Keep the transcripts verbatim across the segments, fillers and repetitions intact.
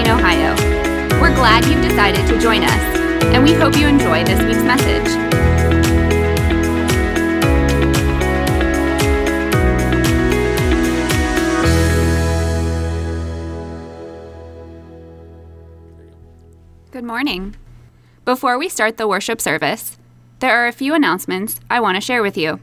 Wayne, Ohio. We're glad you've decided to join us, and we hope you enjoy this week's message. Good morning. Before we start the worship service, there are a few announcements I want to share with you.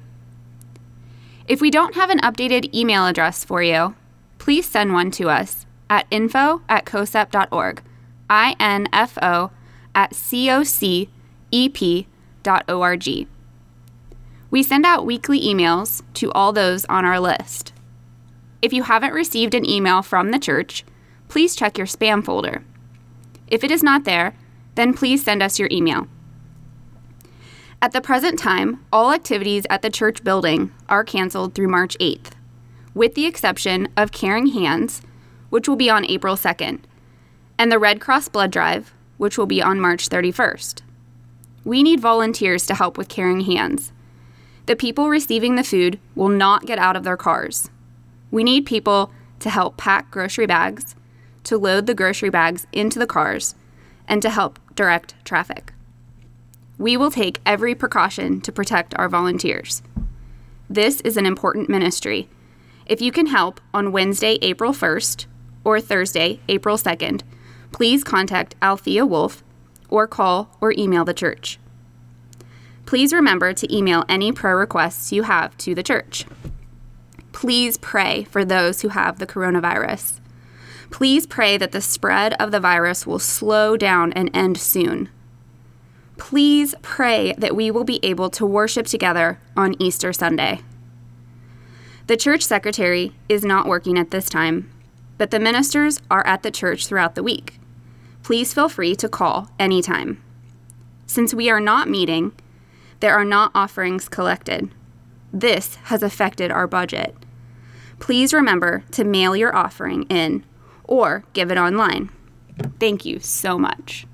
If we don't have an updated email address for you, please send one to us at info at cosep dot org, I N F O at C O C E P dot O R G. We send out weekly emails to all those on our list. If you haven't received an email from the church, please check your spam folder. If it is not there, then please send us your email. At the present time, all activities at the church building are canceled through March eighth, with the exception of Caring Hands, which will be on April second, and the Red Cross Blood Drive, which will be on March thirty-first. We need volunteers to help with Caring Hands. The people receiving the food will not get out of their cars. We need people to help pack grocery bags, to load the grocery bags into the cars, and to help direct traffic. We will take every precaution to protect our volunteers. This is an important ministry. If you can help on Wednesday, April first, or Thursday, April second, please contact Althea Wolf or call or email the church. Please remember to email any prayer requests you have to the church. Please pray for those who have the coronavirus. Please pray that the spread of the virus will slow down and end soon. Please pray that we will be able to worship together on Easter Sunday. The church secretary is not working at this time, but the ministers are at the church throughout the week. Please feel free to call anytime. Since we are not meeting, there are not offerings collected. This has affected our budget. Please remember to mail your offering in or give it online. Thank you so much.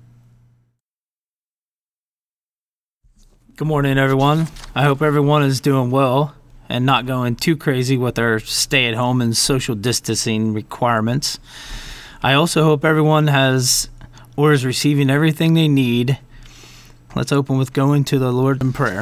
Good morning, everyone. I hope everyone is doing well and not going too crazy with their stay-at-home and social distancing requirements. I also hope everyone has or is receiving everything they need. Let's open with going to the Lord in prayer.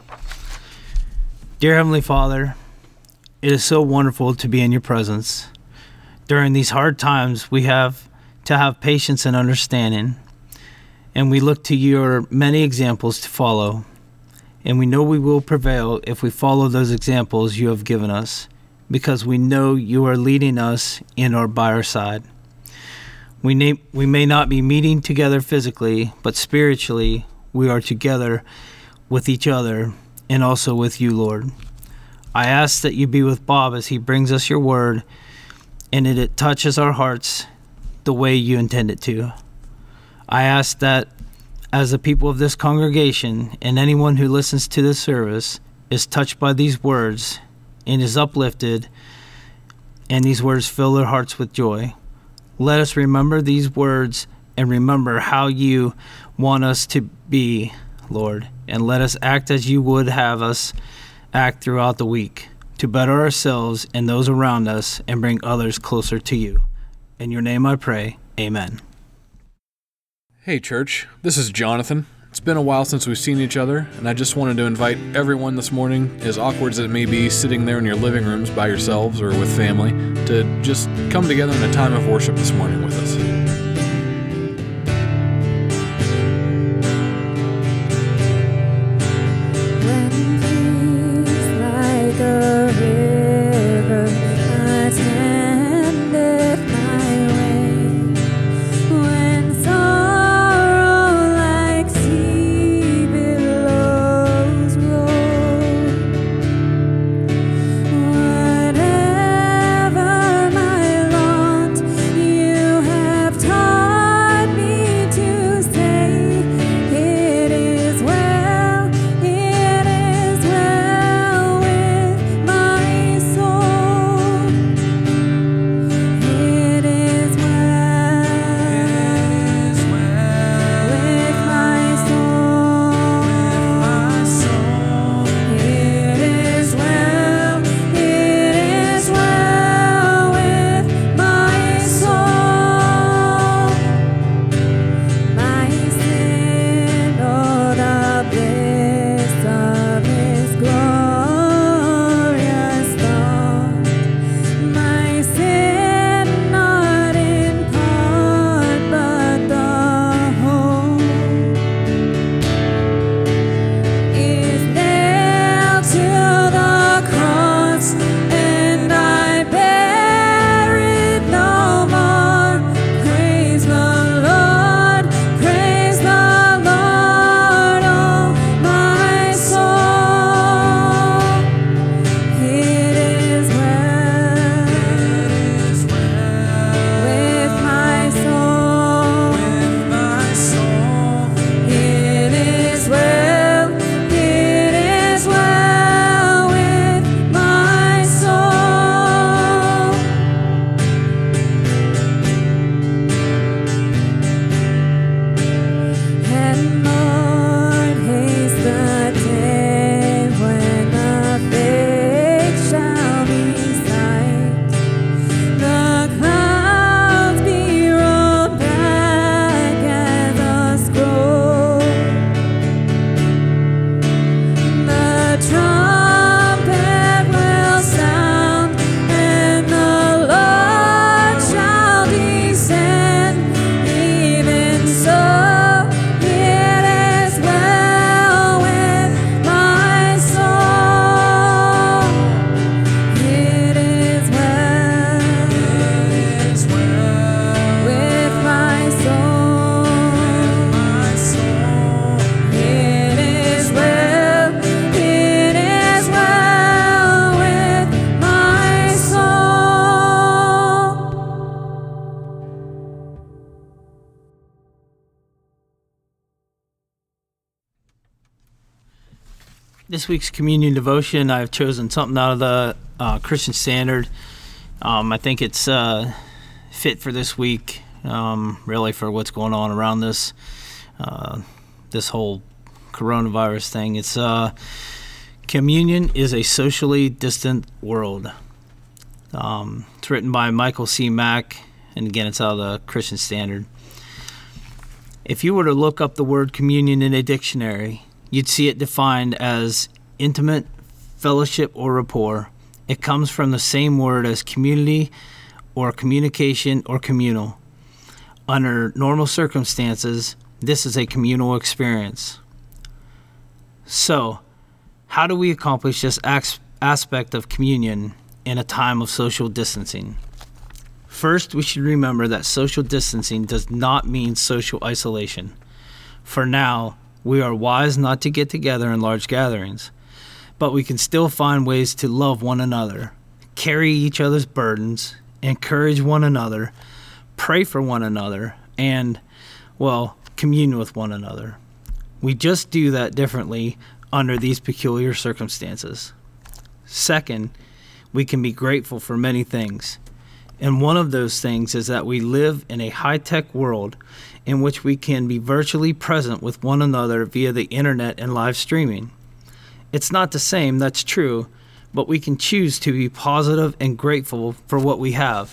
Dear Heavenly Father, it is so wonderful to be in your presence. During these hard times, we have to have patience and understanding, and we look to your many examples to follow, and we know we will prevail if we follow those examples you have given us, because we know you are leading us and are by our side. We, may, we may not be meeting together physically, but spiritually, we are together with each other and also with you, Lord. I ask that you be with Bob as he brings us your word, and that it touches our hearts the way you intend it to. I ask that as the people of this congregation and anyone who listens to this service is touched by these words and is uplifted, and these words fill their hearts with joy. Let us remember these words and remember how you want us to be, Lord, and let us act as you would have us act throughout the week, to better ourselves and those around us and bring others closer to you. In your name I pray, amen. Hey church, this is Jonathan. It's been a while since we've seen each other, and I just wanted to invite everyone this morning, as awkward as it may be sitting there in your living rooms by yourselves or with family, to just come together in a time of worship this morning with us. Whatever my lot you have taught. This week's communion devotion, I've chosen something out of the uh, Christian Standard. Um, I think it's uh, fit for this week, um, really for what's going on around this uh, this whole coronavirus thing. It's uh, communion is a socially distant world. Um, it's written by Michael C. Mack, and again, it's out of the Christian Standard. If you were to look up the word communion in a dictionary, you'd see it defined as intimate fellowship or rapport. It comes from the same word as community or communication or communal. Under normal circumstances, this is a communal experience. So, how do we accomplish this aspect of communion in a time of social distancing? First, we should remember that social distancing does not mean social isolation. For now, we are wise not to get together in large gatherings, but we can still find ways to love one another, carry each other's burdens, encourage one another, pray for one another, and, well, commune with one another. We just do that differently under these peculiar circumstances. Second, we can be grateful for many things. And one of those things is that we live in a high-tech world in which we can be virtually present with one another via the internet and live streaming. It's not the same, that's true, but we can choose to be positive and grateful for what we have.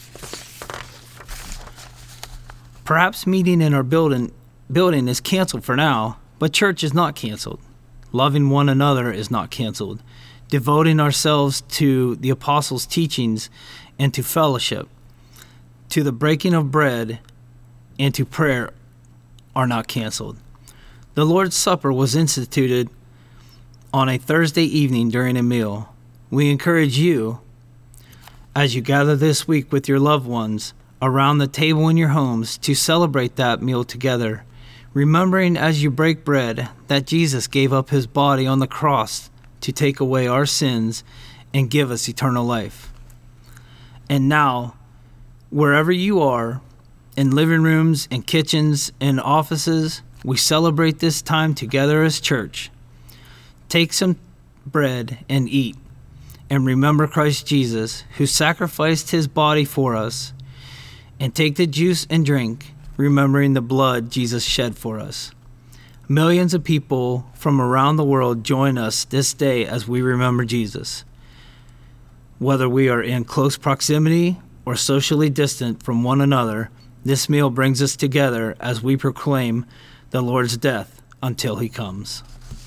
Perhaps meeting in our building, building is canceled for now, but church is not canceled. Loving one another is not canceled. Devoting ourselves to the apostles' teachings and to fellowship, to the breaking of bread, and to prayer are not canceled. The Lord's Supper was instituted on a Thursday evening during a meal. We encourage you, as you gather this week with your loved ones around the table in your homes, to celebrate that meal together, remembering as you break bread that Jesus gave up his body on the cross to take away our sins and give us eternal life. And now, wherever you are, in living rooms, in kitchens, in offices, we celebrate this time together as church. Take some bread and eat, and remember Christ Jesus, who sacrificed his body for us. And take the juice and drink, remembering the blood Jesus shed for us. Millions of people from around the world join us this day as we remember Jesus. Whether we are in close proximity or socially distant from one another, this meal brings us together as we proclaim the Lord's death until he comes.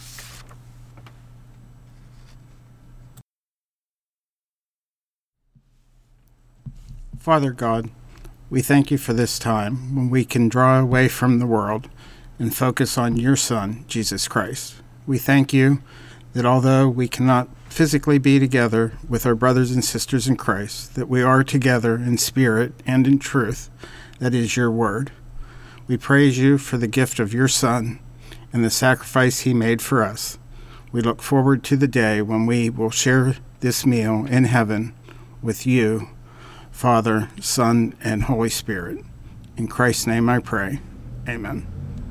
Father God, we thank you for this time when we can draw away from the world and focus on your Son, Jesus Christ. We thank you that although we cannot physically be together with our brothers and sisters in Christ, that we are together in spirit and in truth, that is your word. We praise you for the gift of your Son and the sacrifice he made for us. We look forward to the day when we will share this meal in heaven with you, Father, Son, and Holy Spirit. In Christ's name I pray. Amen.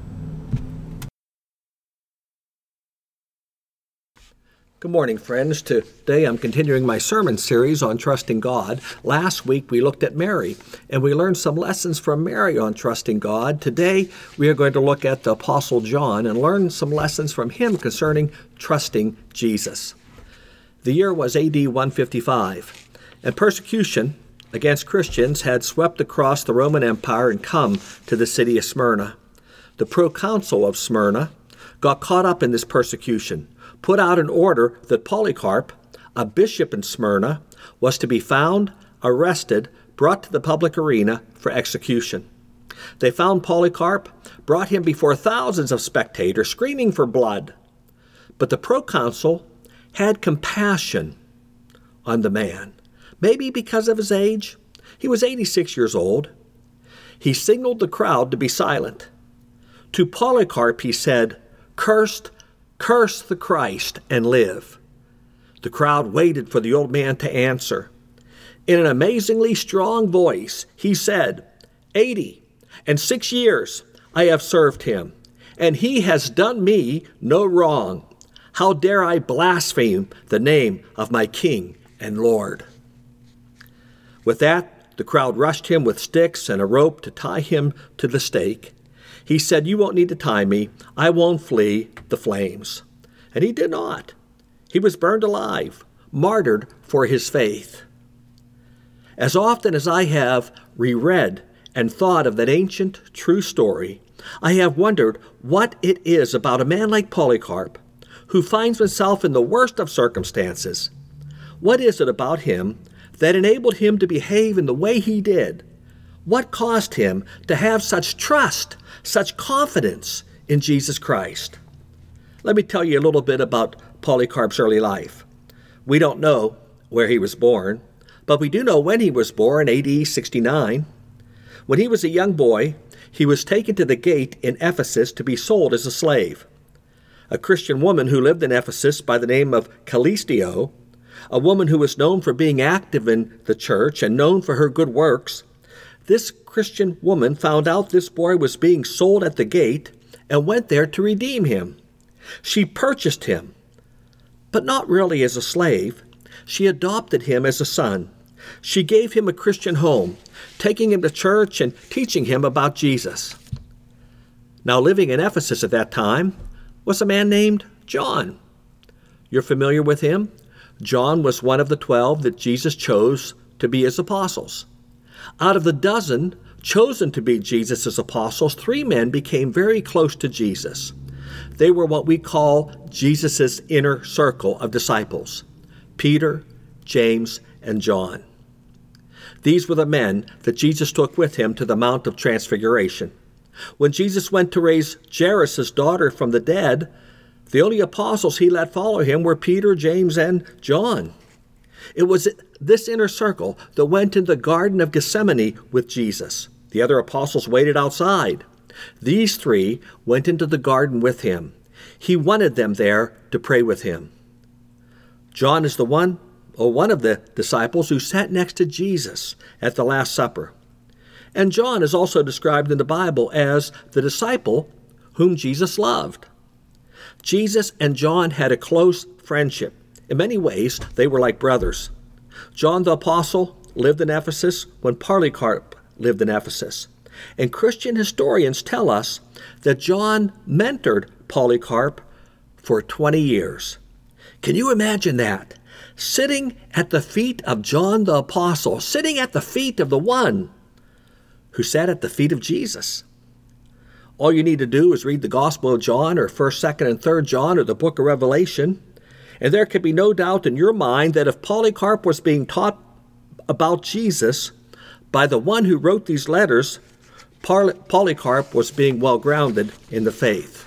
Good morning, friends. Today I'm continuing my sermon series on trusting God. Last week we looked at Mary, and we learned some lessons from Mary on trusting God. Today we are going to look at the Apostle John and learn some lessons from him concerning trusting Jesus. The year was A D one fifty-five, and persecution against Christians had swept across the Roman Empire and come to the city of Smyrna. The proconsul of Smyrna got caught up in this persecution, put out an order that Polycarp, a bishop in Smyrna, was to be found, arrested, brought to the public arena for execution. They found Polycarp, brought him before thousands of spectators, screaming for blood. But the proconsul had compassion on the man, maybe because of his age. He was eighty-six years old. He signaled the crowd to be silent. To Polycarp he said, "Cursed, curse the Christ and live." The crowd waited for the old man to answer. In an amazingly strong voice, he said, Eighty and six years I have served him, and he has done me no wrong. How dare I blaspheme the name of my King and Lord? With that, the crowd rushed him with sticks and a rope to tie him to the stake. He said, "You won't need to tie me. I won't flee the flames." And he did not. He was burned alive, martyred for his faith. As often as I have reread and thought of that ancient, true story, I have wondered what it is about a man like Polycarp, who finds himself in the worst of circumstances. What is it about him that enabled him to behave in the way he did? What caused him to have such trust, such confidence in Jesus Christ? Let me tell you a little bit about Polycarp's early life. We don't know where he was born, but we do know when he was born, A D sixty-nine. When he was a young boy, he was taken to the gate in Ephesus to be sold as a slave. A Christian woman who lived in Ephesus by the name of Callistio, a woman who was known for being active in the church and known for her good works, this Christian woman found out this boy was being sold at the gate and went there to redeem him. She purchased him, but not really as a slave. She adopted him as a son. She gave him a Christian home, taking him to church and teaching him about Jesus. Now, living in Ephesus at that time was a man named John. You're familiar with him? John was one of the twelve that Jesus chose to be his apostles. Out of the dozen chosen to be Jesus' apostles, three men became very close to Jesus. They were what we call Jesus' inner circle of disciples: Peter, James, and John. These were the men that Jesus took with him to the Mount of Transfiguration. When Jesus went to raise Jairus' daughter from the dead, the only apostles he let follow him were Peter, James, and John. It was this inner circle that went into the Garden of Gethsemane with Jesus. The other apostles waited outside. These three went into the garden with him. He wanted them there to pray with him. John is the one, or one of the disciples who sat next to Jesus at the Last Supper. And John is also described in the Bible as the disciple whom Jesus loved. Jesus and John had a close friendship. In many ways, they were like brothers. John the Apostle lived in Ephesus when Polycarp lived in Ephesus. And Christian historians tell us that John mentored Polycarp for twenty years. Can you imagine that? Sitting at the feet of John the Apostle, sitting at the feet of the one who sat at the feet of Jesus. All you need to do is read the Gospel of John or first, second, and third John or the book of Revelation, and there can be no doubt in your mind that if Polycarp was being taught about Jesus by the one who wrote these letters, Polycarp was being well grounded in the faith.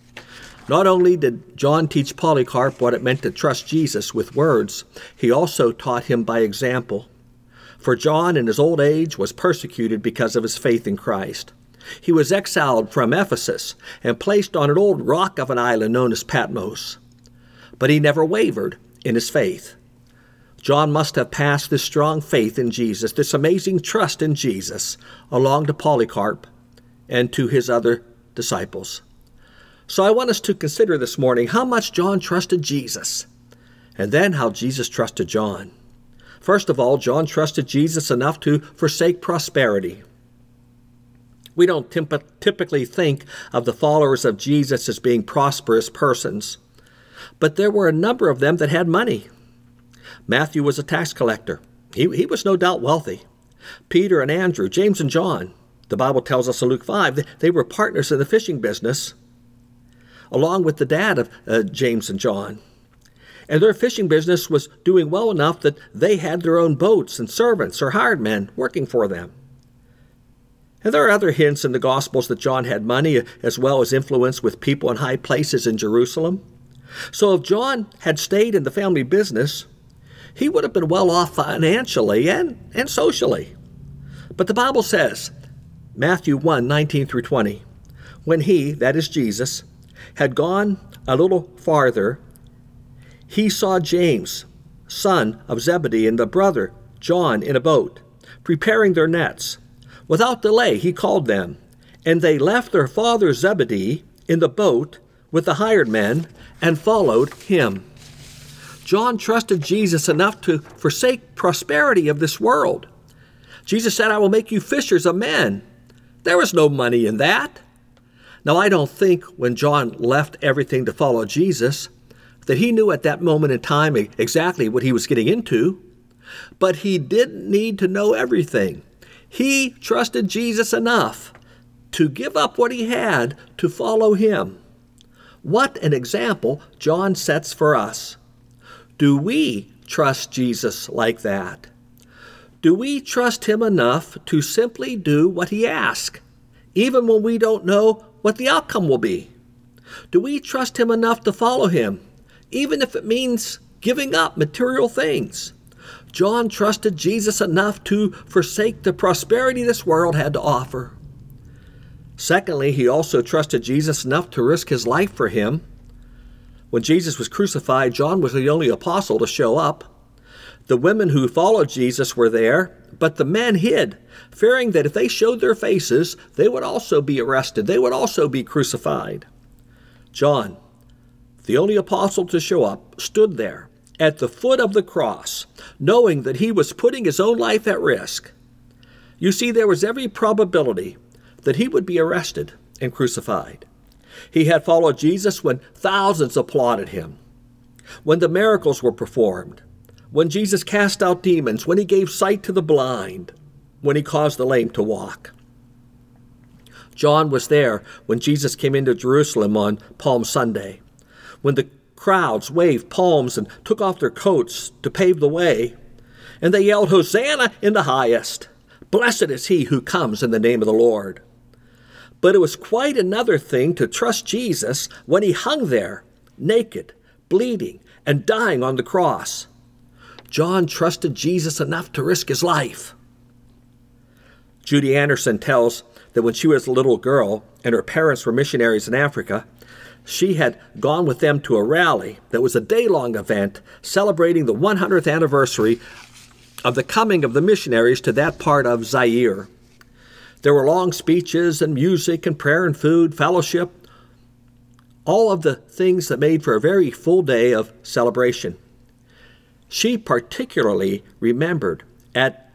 Not only did John teach Polycarp what it meant to trust Jesus with words, he also taught him by example. For John in his old age was persecuted because of his faith in Christ. He was exiled from Ephesus and placed on an old rock of an island known as Patmos. But he never wavered in his faith. John must have passed this strong faith in Jesus, this amazing trust in Jesus, along to Polycarp and to his other disciples. So I want us to consider this morning how much John trusted Jesus, and then how Jesus trusted John. First of all, John trusted Jesus enough to forsake prosperity. We don't typically think of the followers of Jesus as being prosperous persons, but there were a number of them that had money. Matthew was a tax collector. He, he was no doubt wealthy. Peter and Andrew, James and John, the Bible tells us in Luke five, they, they were partners in the fishing business, along with the dad of uh, James and John. And their fishing business was doing well enough that they had their own boats and servants or hired men working for them. And there are other hints in the Gospels that John had money as well as influence with people in high places in Jerusalem. So if John had stayed in the family business, he would have been well off financially and, and socially. But the Bible says, Matthew one, nineteen through twenty, when he, that is Jesus, had gone a little farther, he saw James, son of Zebedee, and the brother John in a boat, preparing their nets. Without delay he called them, and they left their father Zebedee in the boat with the hired men and followed him. John trusted Jesus enough to forsake prosperity of this world. Jesus said, "I will make you fishers of men." There was no money in that. Now, I don't think when John left everything to follow Jesus that he knew at that moment in time exactly what he was getting into, but he didn't need to know everything. He trusted Jesus enough to give up what he had to follow him. What an example John sets for us. Do we trust Jesus like that? Do we trust him enough to simply do what he asks, even when we don't know what the outcome will be? Do we trust him enough to follow him, even if it means giving up material things? John trusted Jesus enough to forsake the prosperity this world had to offer. Secondly, he also trusted Jesus enough to risk his life for him. When Jesus was crucified, John was the only apostle to show up. The women who followed Jesus were there, but the men hid, fearing that if they showed their faces, they would also be arrested. They would also be crucified. John, the only apostle to show up, stood there at the foot of the cross, knowing that he was putting his own life at risk. You see, there was every probability that he would be arrested and crucified. He had followed Jesus when thousands applauded him, when the miracles were performed, when Jesus cast out demons, when he gave sight to the blind, when he caused the lame to walk. John was there when Jesus came into Jerusalem on Palm Sunday, when the crowds waved palms and took off their coats to pave the way, and they yelled, "Hosanna in the highest! Blessed is he who comes in the name of the Lord." But it was quite another thing to trust Jesus when he hung there, naked, bleeding, and dying on the cross. John trusted Jesus enough to risk his life. Judy Anderson tells that when she was a little girl and her parents were missionaries in Africa, she had gone with them to a rally that was a day-long event celebrating the one hundredth anniversary of the coming of the missionaries to that part of Zaire. There were long speeches and music and prayer and food, fellowship, all of the things that made for a very full day of celebration. She particularly remembered at,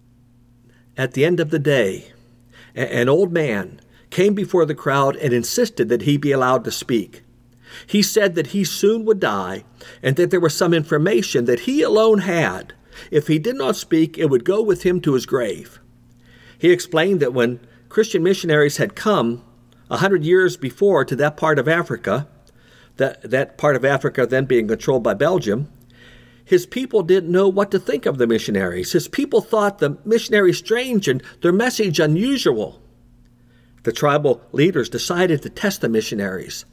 at the end of the day, an old man came before the crowd and insisted that he be allowed to speak. He said that he soon would die and that there was some information that he alone had. If he did not speak, it would go with him to his grave. He explained that when Christian missionaries had come a hundred years before to that part of Africa, that, that part of Africa then being controlled by Belgium, his people didn't know what to think of the missionaries. His people thought the missionaries strange and their message unusual. The tribal leaders decided to test the missionaries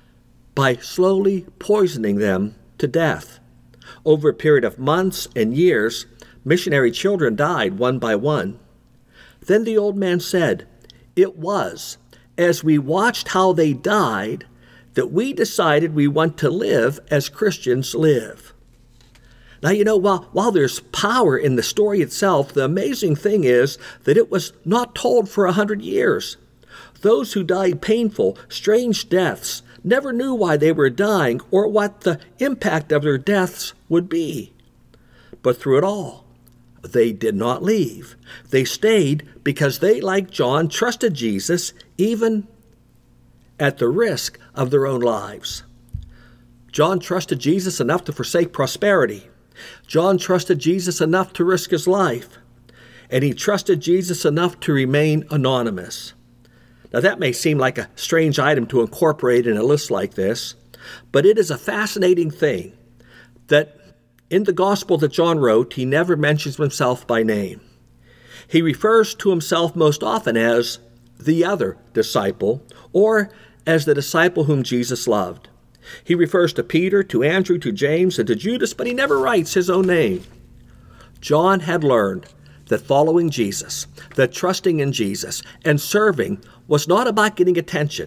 by slowly poisoning them to death. Over a period of months and years, missionary children died one by one. Then the old man said, "It was as we watched how they died that we decided we want to live as Christians live." Now, you know, while, while there's power in the story itself, the amazing thing is that it was not told for a hundred years. Those who died painful, strange deaths never knew why they were dying or what the impact of their deaths would be. But through it all, they did not leave. They stayed because they, like John, trusted Jesus even at the risk of their own lives. John trusted Jesus enough to forsake prosperity. John trusted Jesus enough to risk his life. And he trusted Jesus enough to remain anonymous. Now, that may seem like a strange item to incorporate in a list like this, but it is a fascinating thing that in the gospel that John wrote, he never mentions himself by name. He refers to himself most often as the other disciple, or as the disciple whom Jesus loved. He refers to Peter, to Andrew, to James, and to Judas, but he never writes his own name. John had learned that following Jesus, that trusting in Jesus, and serving was not about getting attention.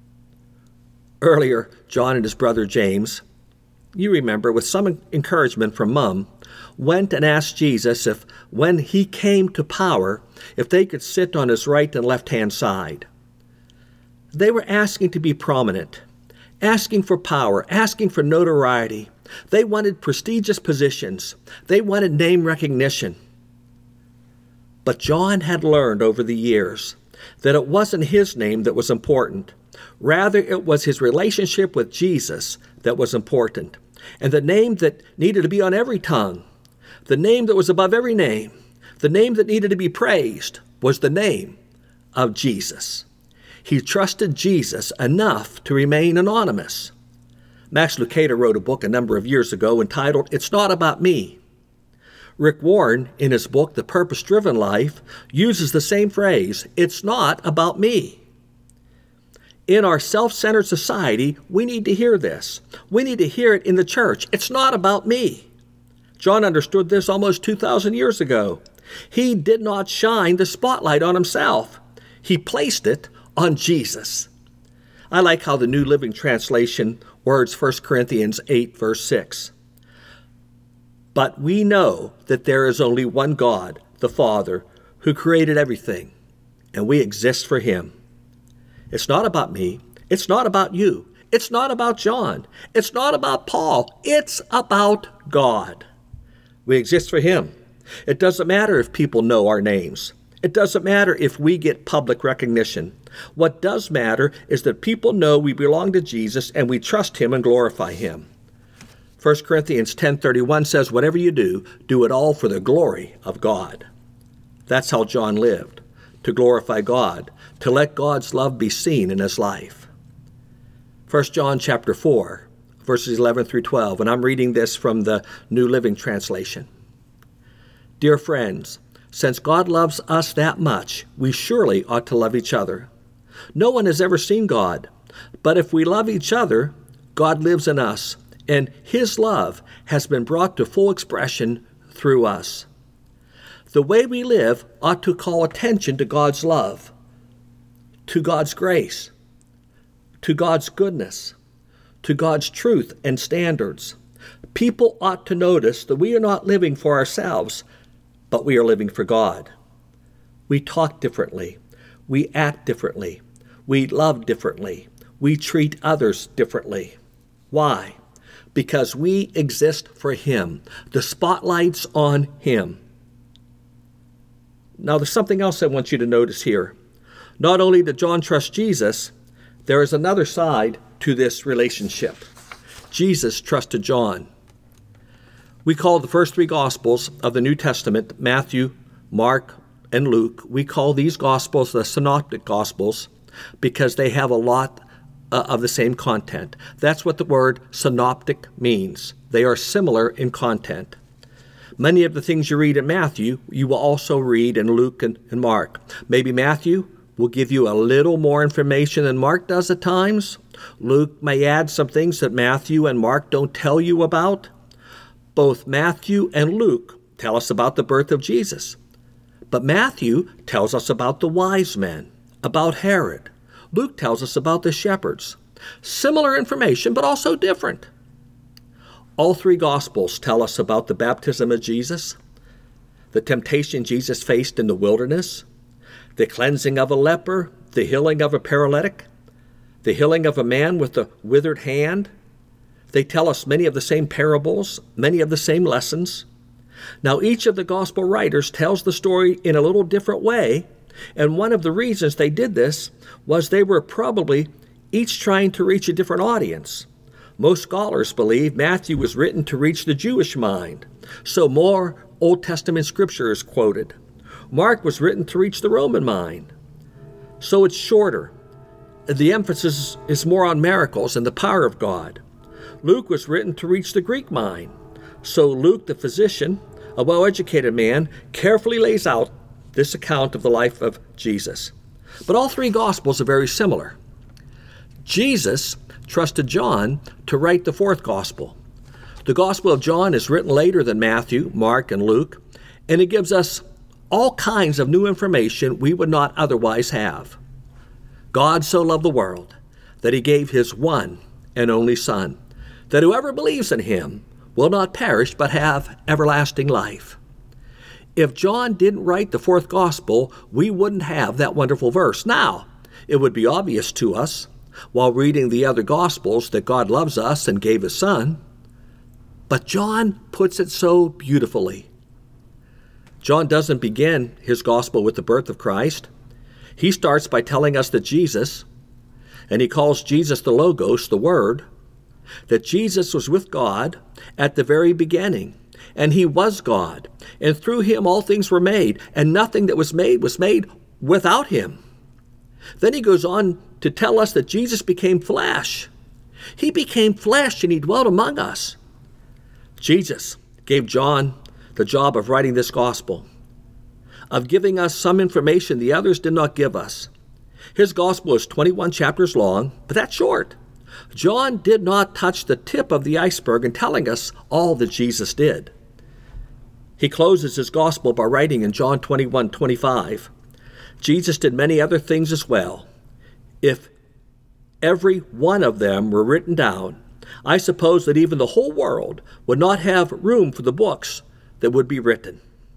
Earlier, John and his brother James, you remember, with some encouragement from Mom, went and asked Jesus if, when he came to power, if they could sit on his right and left-hand side. They were asking to be prominent, asking for power, asking for notoriety. They wanted prestigious positions. They wanted name recognition. But John had learned over the years that it wasn't his name that was important. Rather, it was his relationship with Jesus that was important. And the name that needed to be on every tongue, the name that was above every name, the name that needed to be praised was the name of Jesus. He trusted Jesus enough to remain anonymous. Max Lucado wrote a book a number of years ago entitled, It's Not About Me. Rick Warren, in his book, The Purpose-Driven Life, uses the same phrase, it's not about me. In our self-centered society, we need to hear this. We need to hear it in the church. It's not about me. John understood this almost two thousand years ago. He did not shine the spotlight on himself. He placed it on Jesus. I like how the New Living Translation words First Corinthians eight, verse six. But we know that there is only one God, the Father, who created everything, and we exist for him. It's not about me. It's not about you. It's not about John. It's not about Paul. It's about God. We exist for him. It doesn't matter if people know our names. It doesn't matter if we get public recognition. What does matter is that people know we belong to Jesus and we trust him and glorify him. First Corinthians ten thirty-one says, whatever you do, do it all for the glory of God. That's how John lived, to glorify God, to let God's love be seen in his life. First John chapter four, verses eleven through twelve, and I'm reading this from the New Living Translation. Dear friends, since God loves us that much, we surely ought to love each other. No one has ever seen God, but if we love each other, God lives in us, and his love has been brought to full expression through us. The way we live ought to call attention to God's love, to God's grace, to God's goodness, to God's truth and standards. People ought to notice that we are not living for ourselves, but we are living for God. We talk differently. We act differently. We love differently. We treat others differently. Why? Because we exist for him. The spotlight's on him. Now, there's something else I want you to notice here. Not only did John trust Jesus, there is another side to this relationship. Jesus trusted John. We call the first three Gospels of the New Testament, Matthew, Mark, and Luke, we call these Gospels the Synoptic Gospels because they have a lot uh, of the same content. That's what the word synoptic means. They are similar in content. Many of the things you read in Matthew, you will also read in Luke and, and Mark. Maybe Matthew will give you a little more information than Mark does at times. Luke may add some things that Matthew and Mark don't tell you about. Both Matthew and Luke tell us about the birth of Jesus. But Matthew tells us about the wise men, about Herod. Luke tells us about the shepherds. Similar information, but also different. All three Gospels tell us about the baptism of Jesus, the temptation Jesus faced in the wilderness, the cleansing of a leper, the healing of a paralytic, the healing of a man with a withered hand. They tell us many of the same parables, many of the same lessons. Now, each of the gospel writers tells the story in a little different way, and one of the reasons they did this was they were probably each trying to reach a different audience. Most scholars believe Matthew was written to reach the Jewish mind, so more Old Testament scripture is quoted. Mark was written to reach the Roman mind, so it's shorter. The emphasis is more on miracles and the power of God. Luke was written to reach the Greek mind, so Luke, the physician, a well-educated man, carefully lays out this account of the life of Jesus. But all three Gospels are very similar. Jesus trusted John to write the fourth Gospel. The Gospel of John is written later than Matthew, Mark, and Luke, and it gives us all kinds of new information we would not otherwise have. God so loved the world that he gave his one and only Son, that whoever believes in him will not perish but have everlasting life. If John didn't write the fourth Gospel, we wouldn't have that wonderful verse. Now, it would be obvious to us while reading the other Gospels that God loves us and gave his Son. But John puts it so beautifully. John doesn't begin his Gospel with the birth of Christ. He starts by telling us that Jesus, and he calls Jesus the Logos, the Word, that Jesus was with God at the very beginning, and he was God, and through him all things were made, and nothing that was made was made without him. Then he goes on to tell us that Jesus became flesh. He became flesh and he dwelt among us. Jesus gave John the job of writing this gospel, of giving us some information the others did not give us. His gospel is twenty-one chapters long, but that's short. John did not touch the tip of the iceberg in telling us all that Jesus did. He closes his gospel by writing in John twenty-one twenty-five, Jesus did many other things as well. If every one of them were written down, I suppose that even the whole world would not have room for the books that would be written.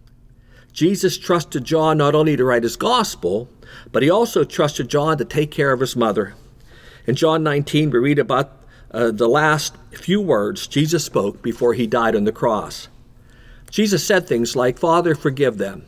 Jesus trusted John not only to write his gospel, but he also trusted John to take care of his mother. In John nineteen, we read about uh, the last few words Jesus spoke before he died on the cross. Jesus said things like, "Father, forgive them.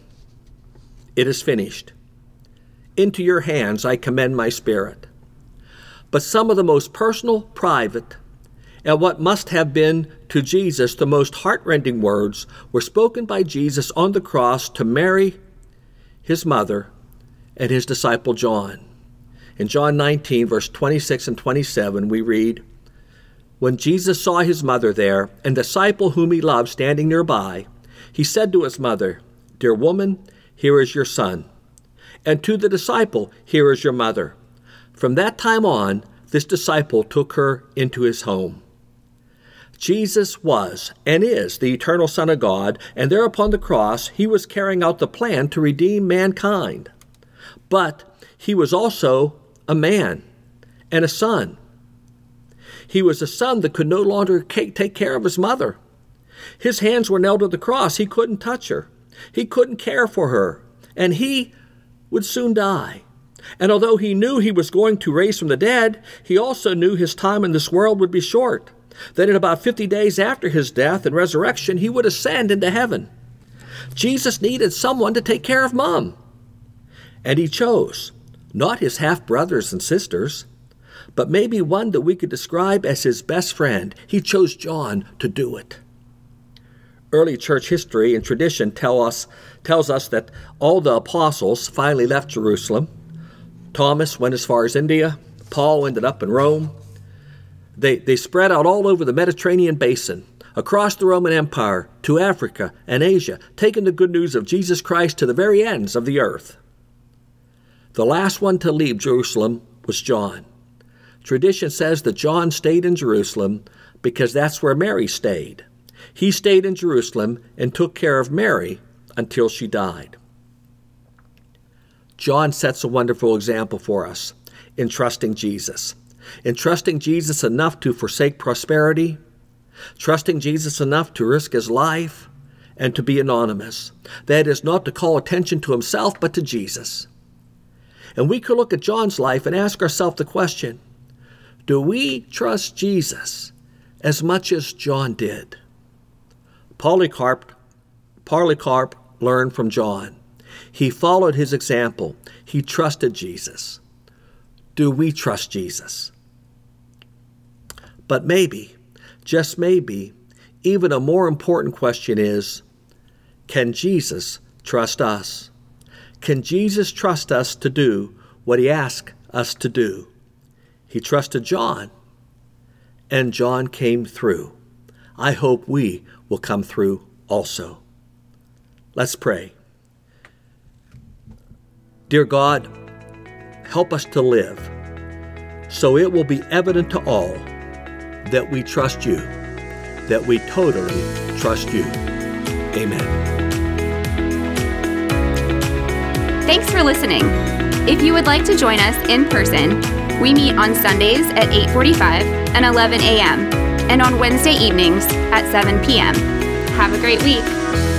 It is finished. Into your hands I commend my spirit." But some of the most personal, private, and what must have been to Jesus the most heart-rending words were spoken by Jesus on the cross to Mary, his mother, and his disciple John. In John nineteen, verse twenty-six and twenty-seven, we read, "When Jesus saw his mother there, and the disciple whom he loved standing nearby, he said to his mother, 'Dear woman, here is your son.' And to the disciple, 'Here is your mother.' From that time on, this disciple took her into his home." Jesus was and is the eternal Son of God, and there upon the cross, he was carrying out the plan to redeem mankind. But he was also a man and a son. He was a son that could no longer take care of his mother. His hands were nailed to the cross. He couldn't touch her. He couldn't care for her. And he would soon die. And although he knew he was going to raise from the dead, he also knew his time in this world would be short. That in about fifty days after his death and resurrection, he would ascend into heaven. Jesus needed someone to take care of Mom. And he chose not his half-brothers and sisters, but maybe one that we could describe as his best friend. He chose John to do it. Early church history and tradition tell us, tells us that all the apostles finally left Jerusalem. Thomas went as far as India. Paul ended up in Rome. They, they spread out all over the Mediterranean basin, across the Roman Empire, to Africa and Asia, taking the good news of Jesus Christ to the very ends of the earth. The last one to leave Jerusalem was John. Tradition says that John stayed in Jerusalem because that's where Mary stayed. He stayed in Jerusalem and took care of Mary until she died. John sets a wonderful example for us in trusting Jesus. In trusting Jesus enough to forsake prosperity, trusting Jesus enough to risk his life, and to be anonymous. That is not to call attention to himself, but to Jesus. And we could look at John's life and ask ourselves the question, do we trust Jesus as much as John did? Polycarp, Polycarp learned from John. He followed his example. He trusted Jesus. Do we trust Jesus? But maybe, just maybe, even a more important question is, can Jesus trust us? Can Jesus trust us to do what he asked us to do? He trusted John, and John came through. I hope we will come through also. Let's pray. Dear God, help us to live so it will be evident to all that we trust you, that we totally trust you. Amen. Thanks for listening. If you would like to join us in person, we meet on Sundays at eight forty-five and eleven a.m. and on Wednesday evenings at seven p.m. Have a great week.